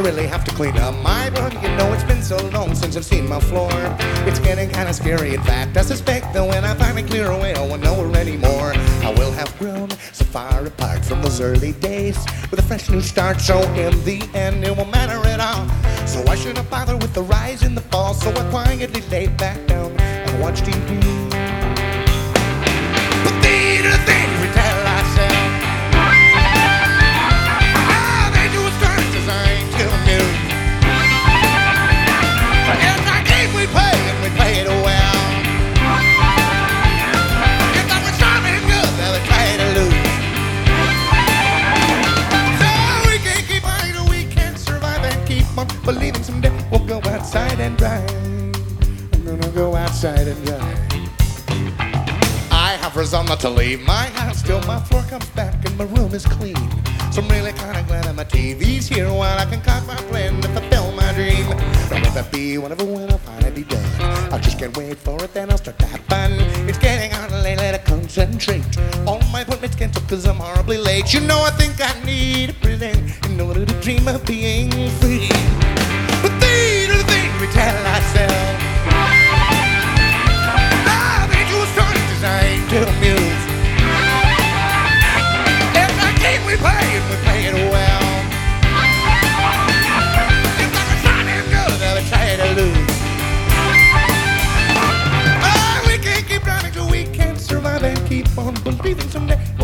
really have to clean up my room. You know it's been so long since I've seen my floor. It's getting kind of scary. In fact, I suspect that when I finally clear away, I won't know her anymore. I will have grown so far apart from those early days with a fresh new start. So in the end, it won't matter at all. So I shouldn't bother with the rise and the fall. So I quietly lay back down and watch TV. But these are the things we tell ourselves. Ah, they do a story designed to amuse. It's our game we play and we play it well. If that was something good, then we try to lose. So we can't keep on, we can't survive and keep on believing someday we'll go outside and drive. I'm gonna go outside and drive. I have resolved not to leave my house till my floor comes back and my room is clean. So I'm really kinda glad that my TV's here while I concoct my plan to fulfill my dream. Now whether it be whatever when I'll finally be done, I just can't wait for it, then I'll start to have fun. It's getting hard lately to concentrate. All my appointments cancelled cause I'm horribly late. You know I think I need a prison in order to dream of being free. But these are the things we tell ourselves. Designed to amuse. It's a game we play and we play it well. If like a shot is good, then we try to lose. Oh, we can't keep running till we can't survive and keep on believing someday